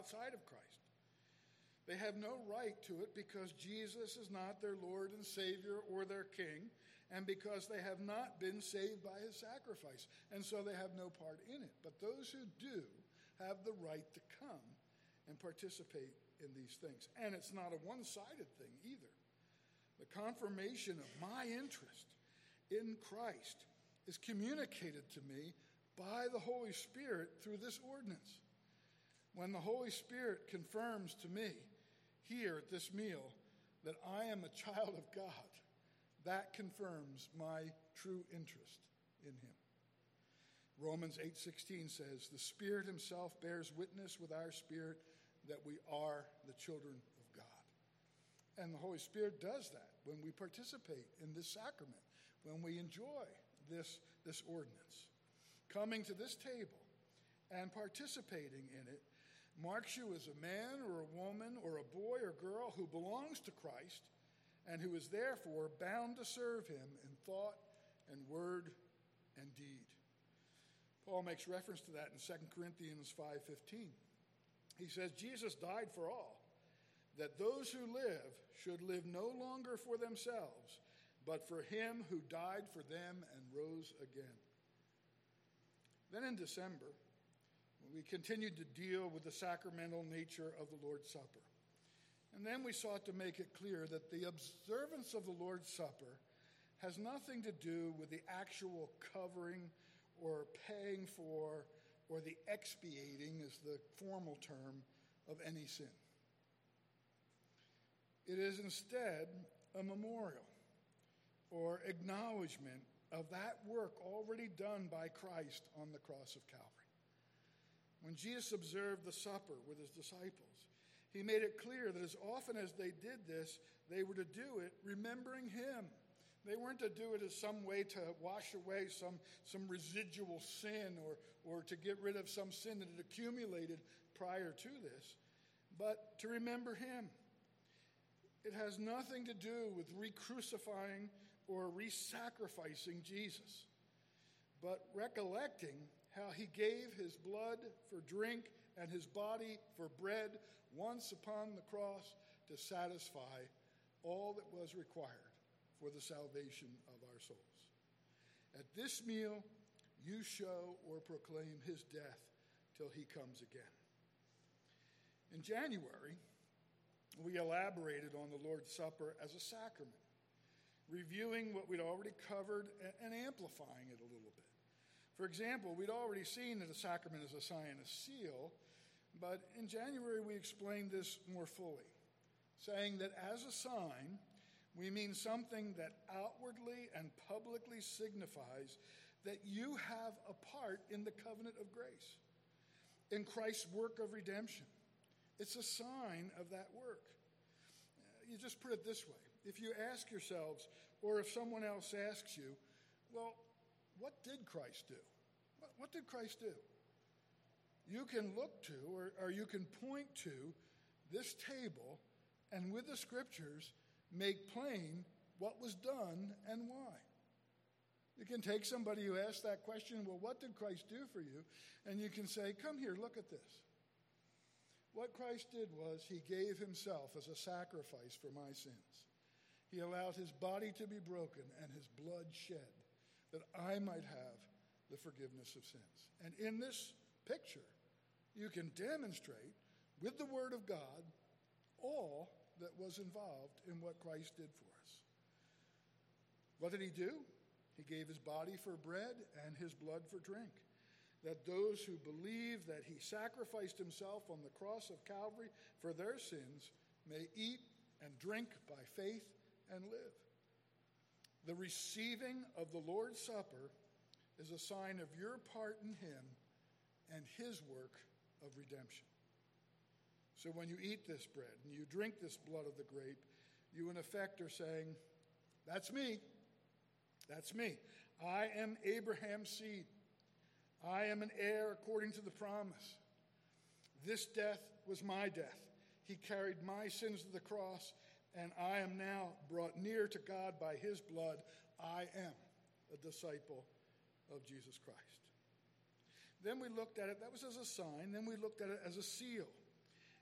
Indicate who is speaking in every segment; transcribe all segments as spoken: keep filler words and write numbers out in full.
Speaker 1: outside of Christ. They have no right to it because Jesus is not their Lord and Savior or their King, and because they have not been saved by his sacrifice, and so they have no part in it. But those who do have the right to come and participate in these things. And it's not a one-sided thing either. The confirmation of my interest in Christ is communicated to me by the Holy Spirit through this ordinance. When the Holy Spirit confirms to me here at this meal that I am a child of God, that confirms my true interest in him. Romans eight sixteen says, the Spirit himself bears witness with our spirit that we are the children of God. And the Holy Spirit does that when we participate in this sacrament, when we enjoy this, this ordinance. Coming to this table and participating in it marks you as a man or a woman or a boy or girl who belongs to Christ and who is therefore bound to serve him in thought and word and deed. Paul makes reference to that in Second Corinthians five fifteen. He says, Jesus died for all, that those who live should live no longer for themselves, but for him who died for them and rose again. Then in December, we continued to deal with the sacramental nature of the Lord's Supper. And then we sought to make it clear that the observance of the Lord's Supper has nothing to do with the actual covering or paying for or the expiating, is the formal term, of any sin. It is instead a memorial or acknowledgement of that work already done by Christ on the cross of Calvary. When Jesus observed the supper with his disciples, he made it clear that as often as they did this, they were to do it remembering him. They weren't to do it as some way to wash away some, some residual sin or, or to get rid of some sin that had accumulated prior to this, but to remember him. It has nothing to do with re-crucifying or re-sacrificing Jesus, but recollecting how he gave his blood for drink and his body for bread once upon the cross to satisfy all that was required for the salvation of our souls. At this meal, you show or proclaim his death till he comes again. In January, we elaborated on the Lord's Supper as a sacrament, reviewing what we'd already covered and amplifying it a little bit. For example, we'd already seen that a sacrament is a sign, a seal, but in January we explained this more fully, saying that as a sign, we mean something that outwardly and publicly signifies that you have a part in the covenant of grace, in Christ's work of redemption. It's a sign of that work. You just put it this way. If you ask yourselves, or if someone else asks you, well, what did Christ do? What, what did Christ do? You can look to, or, or you can point to this table, and with the scriptures, make plain what was done and why. You can take somebody who asks that question, well, what did Christ do for you? And you can say, come here, look at this. What Christ did was he gave himself as a sacrifice for my sins. He allowed his body to be broken and his blood shed that I might have the forgiveness of sins. And in this picture, you can demonstrate with the Word of God all that was involved in what Christ did for us. What did he do? He gave his body for bread and his blood for drink, that those who believe that he sacrificed himself on the cross of Calvary for their sins may eat and drink by faith and live. The receiving of the Lord's Supper is a sign of your part in him and his work of redemption. So when you eat this bread and you drink this blood of the grape, you in effect are saying, that's me. That's me. I am Abraham's seed. I am an heir according to the promise. This death was my death. He carried my sins to the cross, and I am now brought near to God by his blood. I am a disciple of Jesus Christ. Then we looked at it, that was as a sign. Then we looked at it as a seal.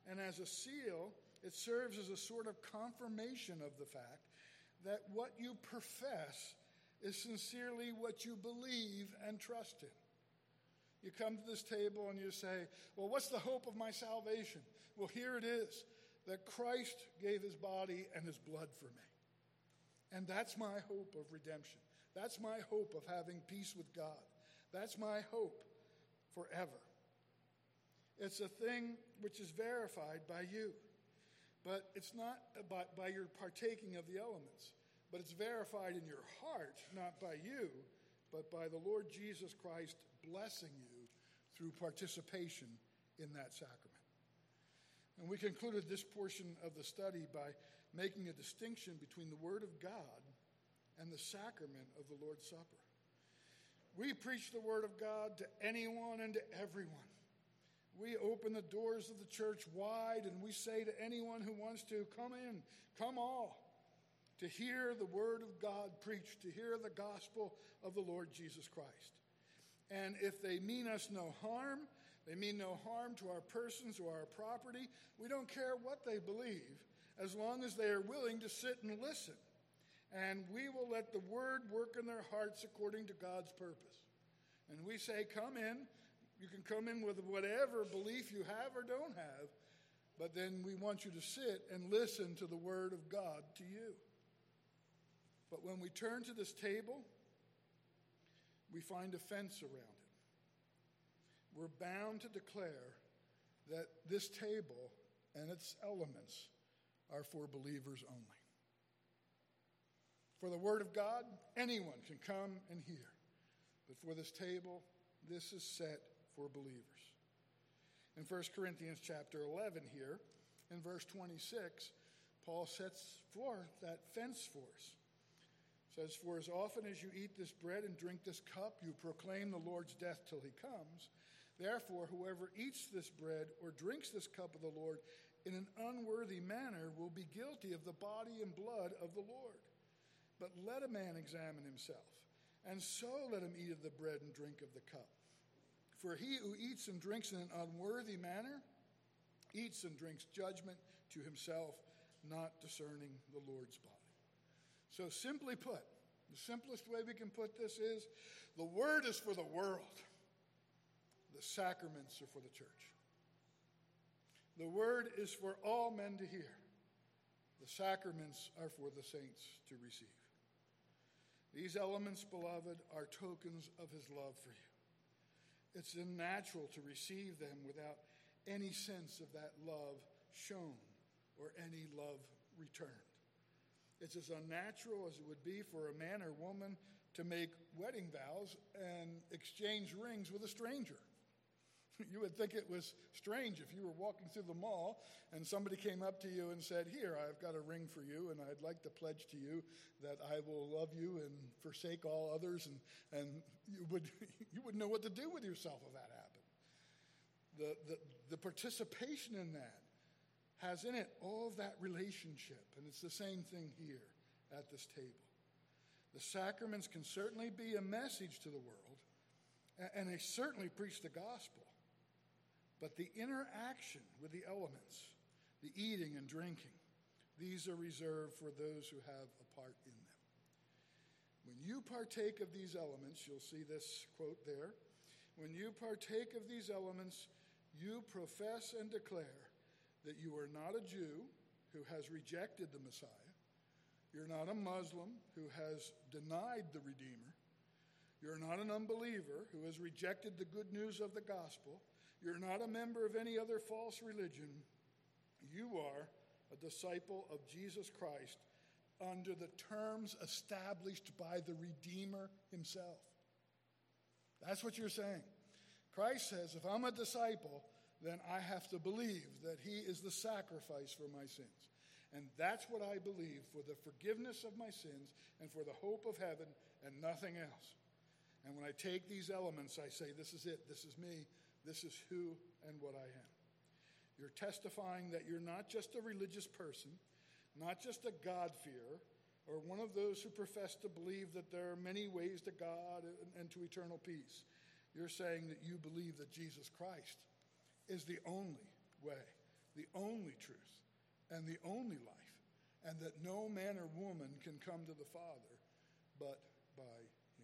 Speaker 1: And as a seal, it serves as a sort of confirmation of the fact that what you profess is sincerely what you believe and trust in. You come to this table and you say, well, what's the hope of my salvation? Well, here it is, that Christ gave his body and his blood for me. And that's my hope of redemption. That's my hope of having peace with God. That's my hope forever. It's a thing which is verified by you. But it's not by, by your partaking of the elements. But it's verified in your heart, not by you, but by the Lord Jesus Christ blessing you through participation in that sacrament. And we concluded this portion of the study by making a distinction between the Word of God and the sacrament of the Lord's Supper. We preach the Word of God to anyone and to everyone. We open the doors of the church wide and we say to anyone who wants to, come in, come all, to hear the Word of God preached, to hear the gospel of the Lord Jesus Christ. And if they mean us no harm, they mean no harm to our persons or our property, we don't care what they believe, as long as they are willing to sit and listen. And we will let the Word work in their hearts according to God's purpose. And we say, come in. You can come in with whatever belief you have or don't have, but then we want you to sit and listen to the Word of God to you. But when we turn to this table, we find a fence around it. We're bound to declare that this table and its elements are for believers only. For the Word of God, anyone can come and hear. But for this table, this is set for believers. In First Corinthians chapter eleven here, in verse twenty-six, Paul sets forth that fence for us. It says, for as often as you eat this bread and drink this cup, you proclaim the Lord's death till he comes. Therefore, whoever eats this bread or drinks this cup of the Lord in an unworthy manner will be guilty of the body and blood of the Lord. But let a man examine himself, and so let him eat of the bread and drink of the cup. For he who eats and drinks in an unworthy manner eats and drinks judgment to himself, not discerning the Lord's body. So simply put, the simplest way we can put this is, the Word is for the world. The sacraments are for the church. The Word is for all men to hear. The sacraments are for the saints to receive. These elements, beloved, are tokens of his love for you. It's unnatural to receive them without any sense of that love shown or any love returned. It's as unnatural as it would be for a man or woman to make wedding vows and exchange rings with a stranger. You would think it was strange if you were walking through the mall and somebody came up to you and said, here, I've got a ring for you, and I'd like to pledge to you that I will love you and forsake all others, and, and you would you wouldn't know what to do with yourself if that happened. The, the, the participation in that has in it all of that relationship, and it's the same thing here at this table. The sacraments can certainly be a message to the world, and they certainly preach the gospel. But the interaction with the elements, the eating and drinking, these are reserved for those who have a part in them. When you partake of these elements, you'll see this quote there, when you partake of these elements, you profess and declare that you are not a Jew who has rejected the Messiah. You're not a Muslim who has denied the Redeemer. You're not an unbeliever who has rejected the good news of the gospel. You're not a member of any other false religion. You are a disciple of Jesus Christ under the terms established by the Redeemer himself. That's what you're saying. Christ says, if I'm a disciple, then I have to believe that he is the sacrifice for my sins. And that's what I believe, for the forgiveness of my sins and for the hope of heaven and nothing else. And when I take these elements, I say, this is it, this is me, this is who and what I am. You're testifying that you're not just a religious person, not just a God-fearer, or one of those who profess to believe that there are many ways to God and to eternal peace. You're saying that you believe that Jesus Christ is the only way the only truth, and the only life, and that no man or woman can come to the Father but by him.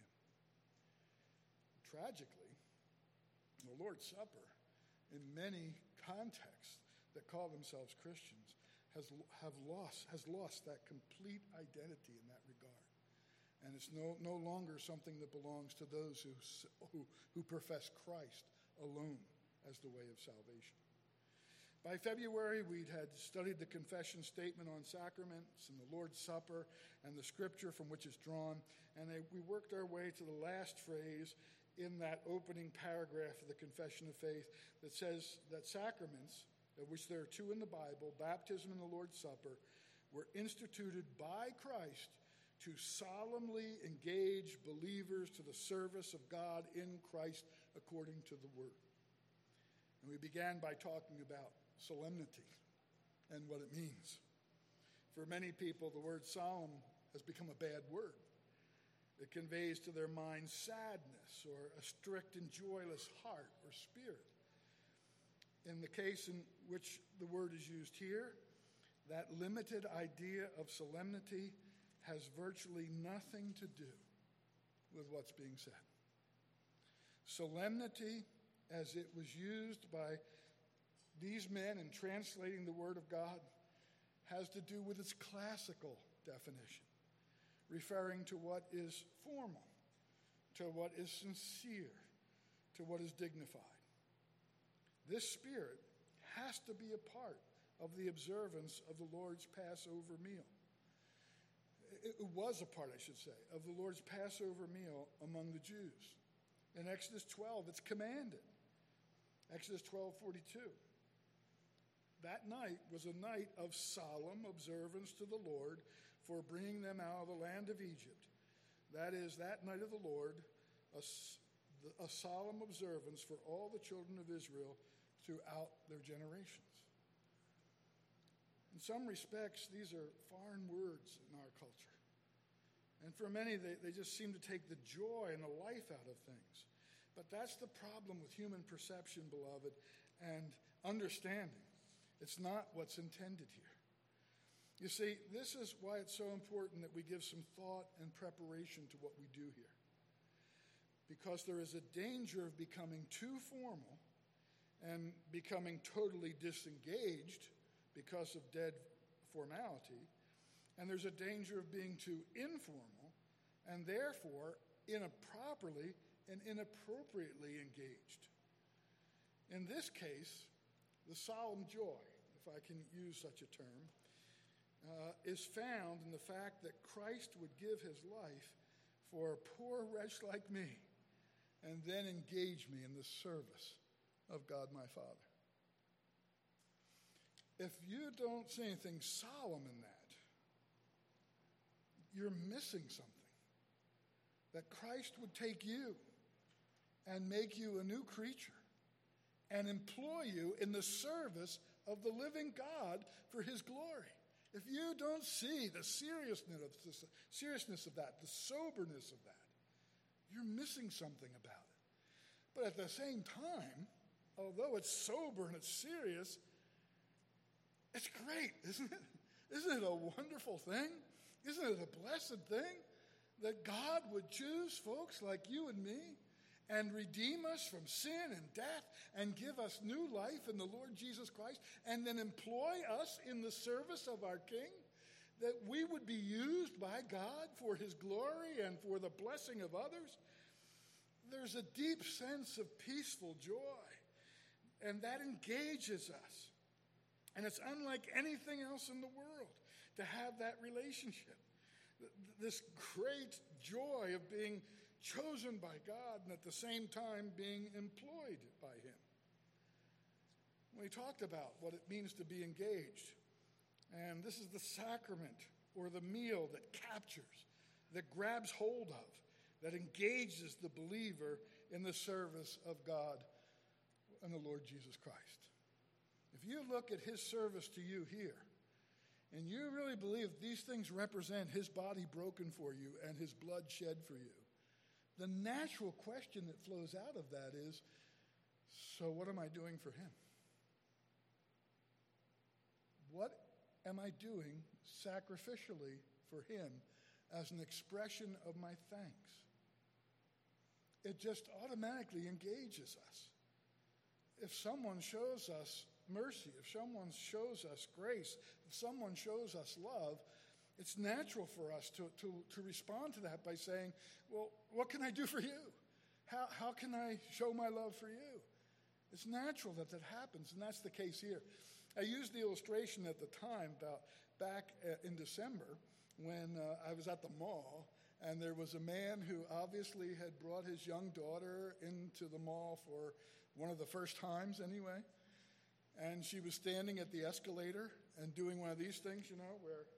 Speaker 1: Tragically, the Lord's Supper, in many contexts that call themselves Christians, has have lost has lost that complete identity in that regard. And it's no, no longer something that belongs to those who, who, who profess Christ alone as the way of salvation. By February, we had studied the confession statement on sacraments and the Lord's Supper and the scripture from which it's drawn, and they, we worked our way to the last phrase in that opening paragraph of the Confession of Faith that says that sacraments, of which there are two in the Bible, baptism and the Lord's Supper, were instituted by Christ to solemnly engage believers to the service of God in Christ according to the Word. And we began by talking about solemnity and what it means. For many people, the word solemn has become a bad word. It conveys to their mind sadness or a strict and joyless heart or spirit. In the case in which the word is used here, that limited idea of solemnity has virtually nothing to do with what's being said. Solemnity, as it was used by these men in translating the Word of God, has to do with its classical definition, referring to what is formal, to what is sincere, to what is dignified. This spirit has to be a part of the observance of the Lord's Passover meal. It was a part, I should say, of the Lord's Passover meal among the Jews. In Exodus twelve, it's commanded. Exodus twelve forty-two. That night was a night of solemn observance to the Lord for bringing them out of the land of Egypt. That is, that night of the Lord, a, a solemn observance for all the children of Israel throughout their generations. In some respects, these are foreign words in our culture. And for many, they, they just seem to take the joy and the life out of things. But that's the problem with human perception, beloved, and understanding. It's not what's intended here. You see, this is why it's so important that we give some thought and preparation to what we do here. Because there is a danger of becoming too formal and becoming totally disengaged because of dead formality. And there's a danger of being too informal and therefore improperly and inappropriately engaged. In this case, the solemn joy, if I can use such a term, uh, is found in the fact that Christ would give his life for a poor wretch like me and then engage me in the service of God my Father. If you don't see anything solemn in that, you're missing something. That Christ would take you and make you a new creature and employ you in the service of the living God for his glory. If you don't see the seriousness of, this, seriousness of that, the soberness of that, you're missing something about it. But at the same time, although it's sober and it's serious, it's great, isn't it? Isn't it a wonderful thing? Isn't it a blessed thing that God would choose folks like you and me and redeem us from sin and death and give us new life in the Lord Jesus Christ and then employ us in the service of our King, that we would be used by God for his glory and for the blessing of others? There's a deep sense of peaceful joy, and that engages us. And it's unlike anything else in the world to have that relationship. This great joy of being chosen by God and at the same time being employed by him. We talked about what it means to be engaged. And this is the sacrament or the meal that captures, that grabs hold of, that engages the believer in the service of God and the Lord Jesus Christ. If you look at his service to you here, and you really believe these things represent his body broken for you and his blood shed for you, the natural question that flows out of that is, so what am I doing for him? what am I doing sacrificially for him as an expression of my thanks? It just automatically engages us. If someone shows us mercy, if someone shows us grace, if someone shows us love, it's natural for us to, to, to respond to that by saying, well, what can I do for you? How, how can I show my love for you? It's natural that that happens, and that's the case here. I used the illustration at the time about back in December when uh, I was at the mall, and there was a man who obviously had brought his young daughter into the mall for one of the first times anyway, and she was standing at the escalator and doing one of these things, you know, where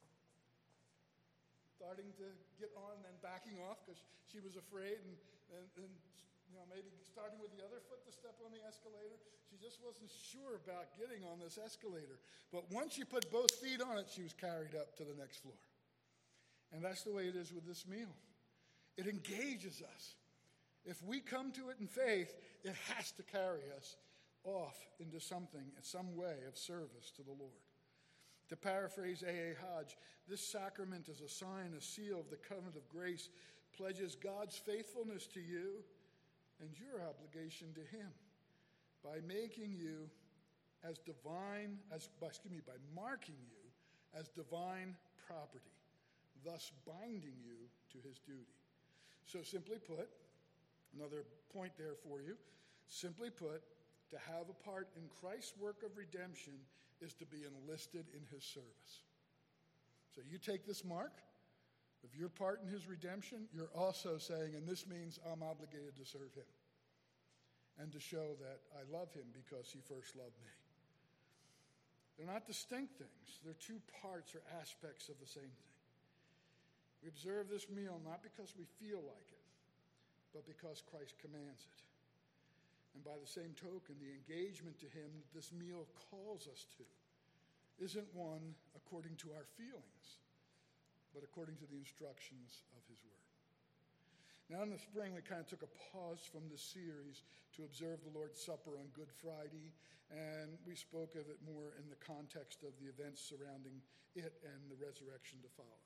Speaker 1: starting to get on and then backing off because she was afraid, and, and, and you know, maybe starting with the other foot to step on the escalator. She just wasn't sure about getting on this escalator. But once she put both feet on it, she was carried up to the next floor. And that's the way it is with this meal. It engages us. If we come to it in faith, it has to carry us off into something, some way of service to the Lord. To paraphrase A A Hodge, this sacrament is a sign, a seal of the covenant of grace, pledges God's faithfulness to you and your obligation to him by making you as divine, as by, excuse me, by marking you as divine property, thus binding you to his duty. So simply put, another point there for you, simply put, to have a part in Christ's work of redemption is to be enlisted in his service. So you take this mark of your part in his redemption, you're also saying, and this means I'm obligated to serve him and to show that I love him because he first loved me. They're not distinct things. They're two parts or aspects of the same thing. We observe this meal not because we feel like it, but because Christ commands it. And by the same token, the engagement to him that this meal calls us to isn't one according to our feelings, but according to the instructions of his word. Now in the spring, we kind of took a pause from this series to observe the Lord's Supper on Good Friday, and we spoke of it more in the context of the events surrounding it and the resurrection to follow.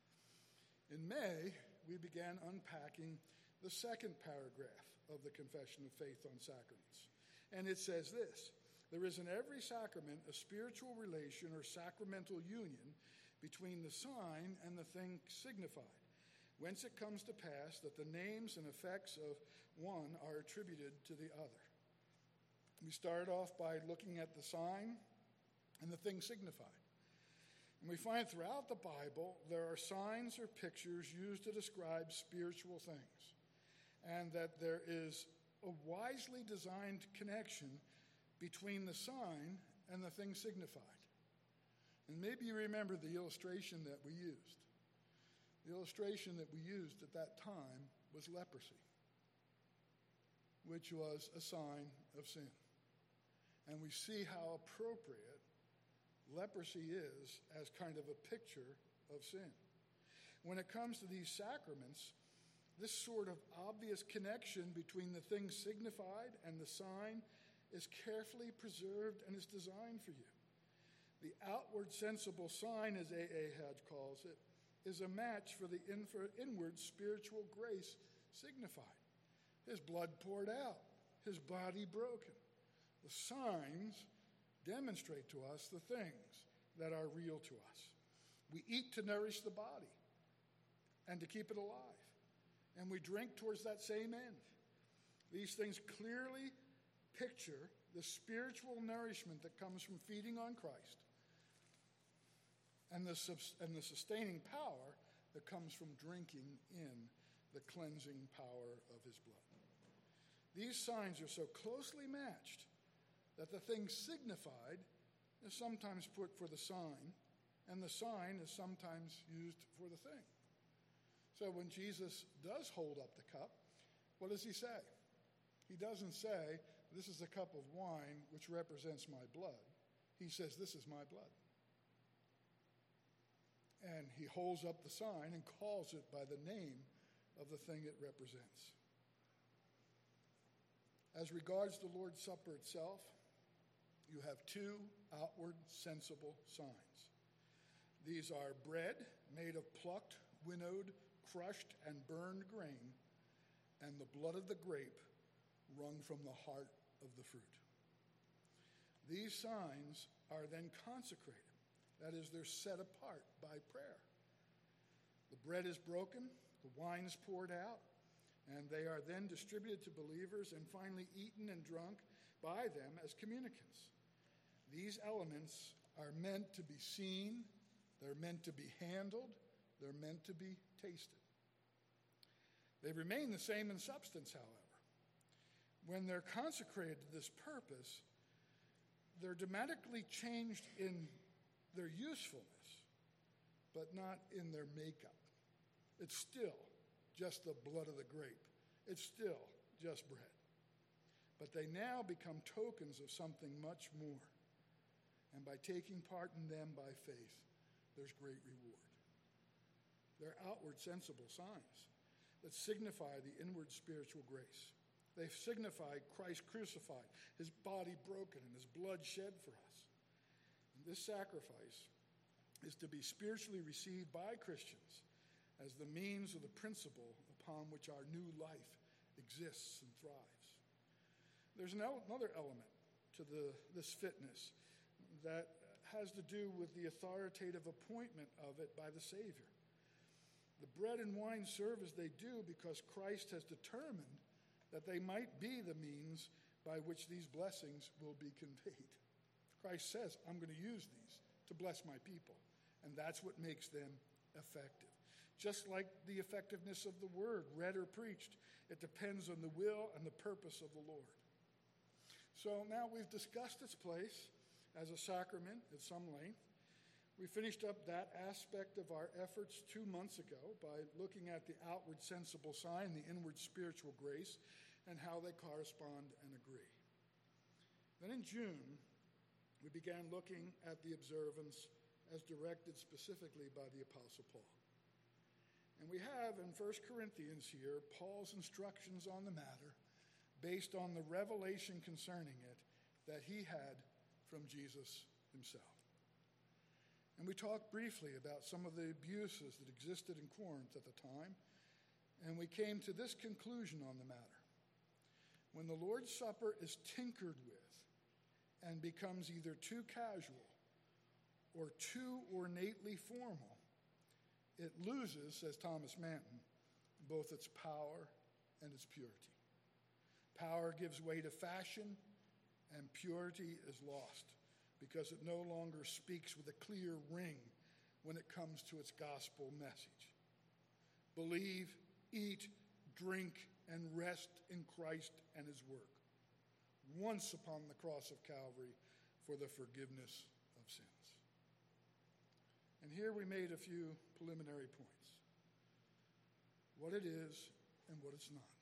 Speaker 1: In May, we began unpacking the second paragraph of the Confession of Faith on Sacraments. And it says this: there is in every sacrament a spiritual relation or sacramental union between the sign and the thing signified, whence it comes to pass that the names and effects of one are attributed to the other. We started off by looking at the sign and the thing signified. And we find throughout the Bible there are signs or pictures used to describe spiritual things, and that there is a wisely designed connection between the sign and the thing signified. And maybe you remember the illustration that we used. The illustration that we used at that time was leprosy, which was a sign of sin. And we see how appropriate leprosy is as kind of a picture of sin. When it comes to these sacraments, this sort of obvious connection between the thing signified and the sign is carefully preserved and is designed for you. The outward sensible sign, as A A Hodge calls it, is a match for the inward spiritual grace signified. His blood poured out, his body broken. The signs demonstrate to us the things that are real to us. We eat to nourish the body and to keep it alive. And we drink towards that same end. These things clearly picture the spiritual nourishment that comes from feeding on Christ and the, and the sustaining power that comes from drinking in the cleansing power of his blood. These signs are so closely matched that the thing signified is sometimes put for the sign, and the sign is sometimes used for the thing. So when Jesus does hold up the cup, what does he say? He doesn't say, this is a cup of wine which represents my blood. He says, this is my blood. And he holds up the sign and calls it by the name of the thing it represents. As regards the Lord's Supper itself, you have two outward sensible signs. These are bread made of plucked, winnowed, crushed, and burned grain, and the blood of the grape wrung from the heart of the fruit. These signs are then consecrated. That is, they're set apart by prayer. The bread is broken, the wine is poured out, and they are then distributed to believers and finally eaten and drunk by them as communicants. These elements are meant to be seen, they're meant to be handled, they're meant to be tasted. They remain the same in substance, however. When they're consecrated to this purpose, they're dramatically changed in their usefulness, but not in their makeup. It's still just the blood of the grape. It's still just bread. But they now become tokens of something much more. And by taking part in them by faith, there's great reward. They're outward sensible signs that signify the inward spiritual grace. They signify Christ crucified, his body broken, and his blood shed for us. And this sacrifice is to be spiritually received by Christians as the means of the principle upon which our new life exists and thrives. There's another element to the, this fitness that has to do with the authoritative appointment of it by the Savior. The bread and wine serve as they do because Christ has determined that they might be the means by which these blessings will be conveyed. Christ says, I'm going to use these to bless my people, and that's what makes them effective. Just like the effectiveness of the word, read or preached, it depends on the will and the purpose of the Lord. So now we've discussed its place as a sacrament at some length. We finished up that aspect of our efforts two months ago by looking at the outward sensible sign, the inward spiritual grace, and how they correspond and agree. Then in June, we began looking at the observance as directed specifically by the Apostle Paul. And we have in First Corinthians here Paul's instructions on the matter based on the revelation concerning it that he had from Jesus himself. And we talked briefly about some of the abuses that existed in Corinth at the time, and we came to this conclusion on the matter. When the Lord's Supper is tinkered with and becomes either too casual or too ornately formal, it loses, says Thomas Manton, both its power and its purity. Power gives way to fashion, and purity is lost because it no longer speaks with a clear ring when it comes to its gospel message. Believe, eat, drink, and rest in Christ and his work, once upon the cross of Calvary for the forgiveness of sins. And here we made a few preliminary points. What it is and what it's not.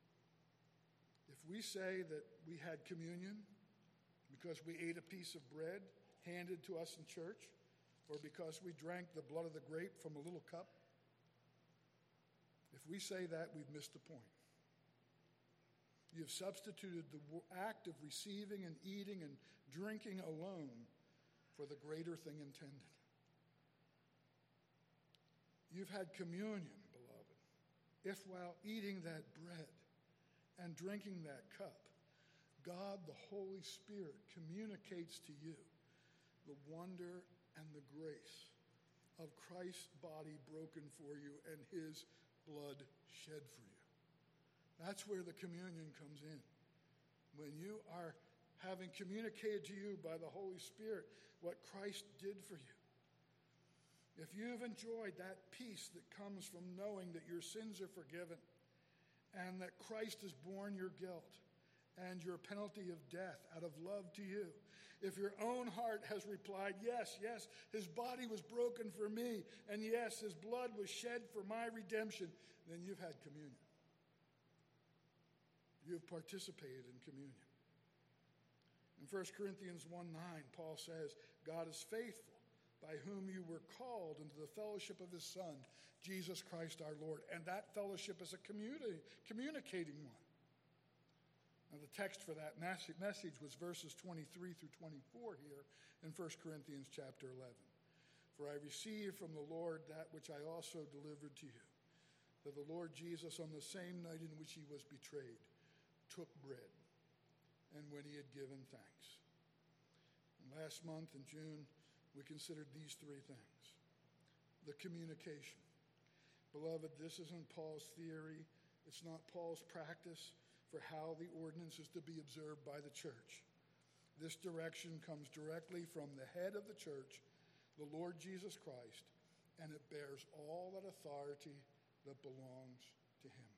Speaker 1: If we say that we had communion because we ate a piece of bread handed to us in church, or because we drank the blood of the grape from a little cup, if we say that, we've missed the point. You've substituted the act of receiving and eating and drinking alone for the greater thing intended. You've had communion, beloved, if while eating that bread and drinking that cup, God, the Holy Spirit, communicates to you the wonder and the grace of Christ's body broken for you and his blood shed for you. That's where the communion comes in. When you are having communicated to you by the Holy Spirit what Christ did for you. If you've enjoyed that peace that comes from knowing that your sins are forgiven and that Christ has borne your guilt and your penalty of death out of love to you, if your own heart has replied, yes, yes, his body was broken for me, and yes, his blood was shed for my redemption, then you've had communion. You've participated in communion. In First Corinthians one nine, Paul says, God is faithful, by whom you were called into the fellowship of his Son, Jesus Christ our Lord. And that fellowship is a communi- communicating one. Now, the text for that message was verses twenty-three through twenty-four here in First Corinthians chapter eleven. For I received from the Lord that which I also delivered to you, that the Lord Jesus, on the same night in which he was betrayed, took bread, and when he had given thanks. And last month in June, we considered these three things. The communication. Beloved, this isn't Paul's theory. It's not Paul's practice for how the ordinance is to be observed by the church. This direction comes directly from the head of the church, the Lord Jesus Christ, and it bears all that authority that belongs to him.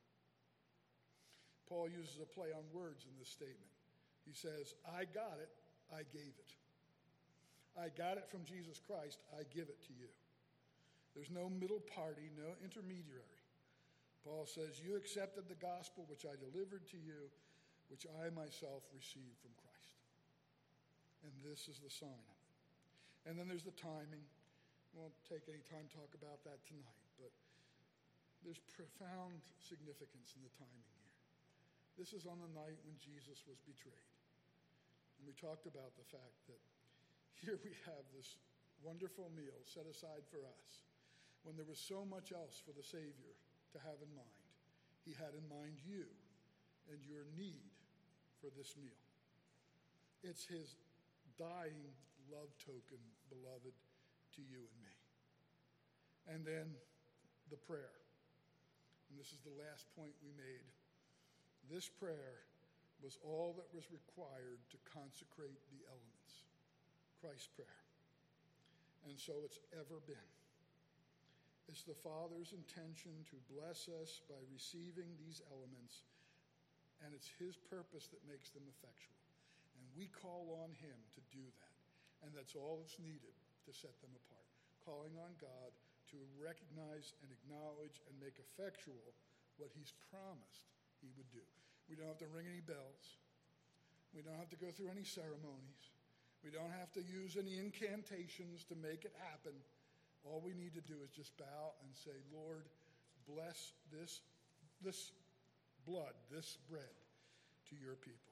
Speaker 1: Paul uses a play on words in this statement. He says, I got it, I gave it. I got it from Jesus Christ, I give it to you. There's no middle party, no intermediary. Paul says, you accepted the gospel which I delivered to you, which I myself received from Christ. And this is the sign of it. And then there's the timing. We won't take any time to talk about that tonight, but there's profound significance in the timing here. This is on the night when Jesus was betrayed. And we talked about the fact that here we have this wonderful meal set aside for us when there was so much else for the Savior to have in mind. He had in mind you and your need for this meal. It's his dying love token, beloved, to you and me. And then the prayer. And this is the last point we made. This prayer was all that was required to consecrate the elements. Christ's prayer. And so it's ever been. It's the Father's intention to bless us by receiving these elements, and it's his purpose that makes them effectual. And we call on him to do that, and that's all that's needed to set them apart. Calling on God to recognize and acknowledge and make effectual what he's promised he would do. We don't have to ring any bells. We don't have to go through any ceremonies. We don't have to use any incantations to make it happen. All we need to do is just bow and say, Lord, bless this, this blood, this bread to your people.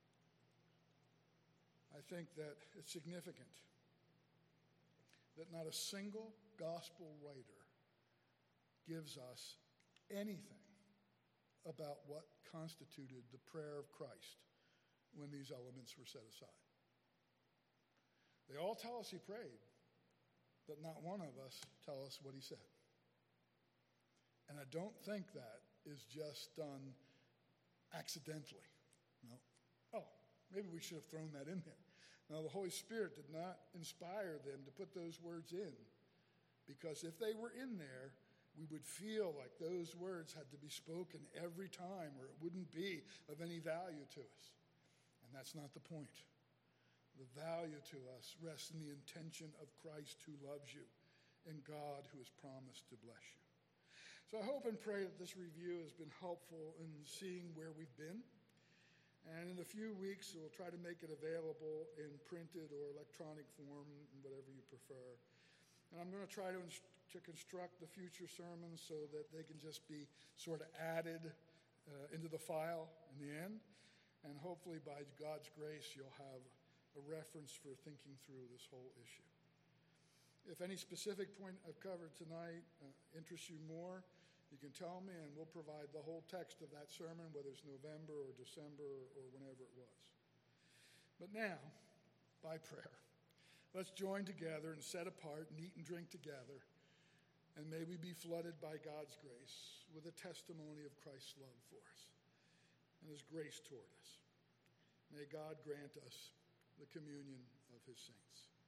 Speaker 1: I think that it's significant that not a single gospel writer gives us anything about what constituted the prayer of Christ when these elements were set aside. They all tell us he prayed, but not one of us tell us what he said. And I don't think that is just done accidentally. No. Oh, maybe we should have thrown that in there. Now, the Holy Spirit did not inspire them to put those words in, because if they were in there, we would feel like those words had to be spoken every time, or it wouldn't be of any value to us. And that's not the point. The value to us rests in the intention of Christ who loves you and God who has promised to bless you. So I hope and pray that this review has been helpful in seeing where we've been. And in a few weeks, we'll try to make it available in printed or electronic form, whatever you prefer. And I'm going to try to, inst- to construct the future sermons so that they can just be sort of added uh, into the file in the end. And hopefully, by God's grace, you'll have a reference for thinking through this whole issue. If any specific point I've covered tonight uh, interests you more, you can tell me, and we'll provide the whole text of that sermon, whether it's November or December or whenever it was. But now, by prayer, let's join together and set apart and eat and drink together, and may we be flooded by God's grace with a testimony of Christ's love for us and his grace toward us. May God grant us the communion of his saints.